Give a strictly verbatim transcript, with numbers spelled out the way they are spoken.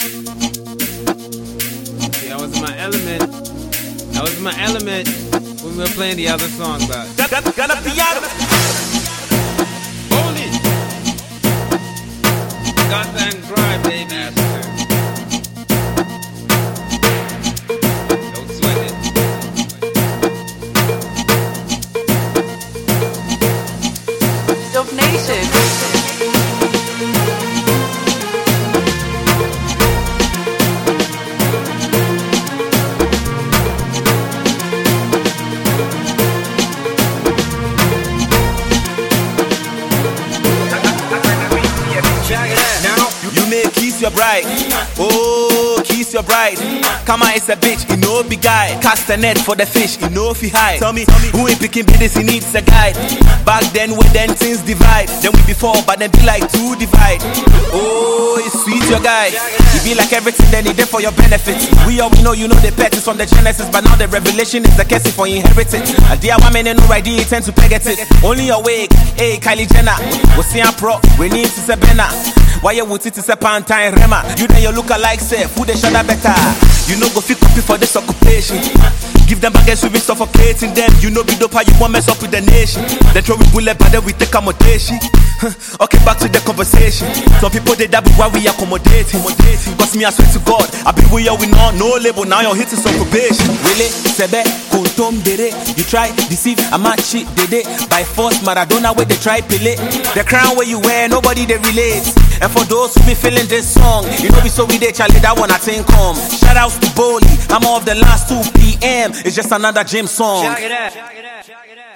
Yeah, I was in my element. I was in my element when we were playing the other song, but Gonna be out. hold it. Goddamn grind, baby. Don't sweat it. Dope Nation. Your bride, oh, kiss your bride. Come on, it's a bitch, you know big guy. Cast a net for the fish, you know if he hide. Tell me, who ain't picking business, he needs a guide. Back then, when then things divide. Then we be four, but then be like two divide. Oh, it's sweet, your guy. You be like everything, then he did for your benefit. We all know, you know the pet is from the Genesis, but now the revelation is the case for inherited. A dear woman and no idea, tend to peg at it. Only awake, hey, Kylie Jenner. We'll see a pro, we need to say Benna. Why you want it to say Pantine Rema? You know you look alike, say, who they should have better? You know go fit copy for this occupation. Give them baggage, we be suffocating them. You know be dope how you want mess up with the nation. Then throw we bullet, but then we take accommodation. Okay, back to the conversation. Some people they dabble while we accommodating. Cause me I swear to God, I be with you, we know no label, now you're hitting some probation. Really? Sebe, Kuntom Dede. You try deceive, a match shit, Dede. By force, Maradona where they try Pele. The crown where you wear, nobody they relate. And for those who be feeling this song, you know we so we dey Charlie, that one I think come. Shout outs to Boli, I'm off the last two p m. It's just another gym song. Check it out. Check it out. Check it out.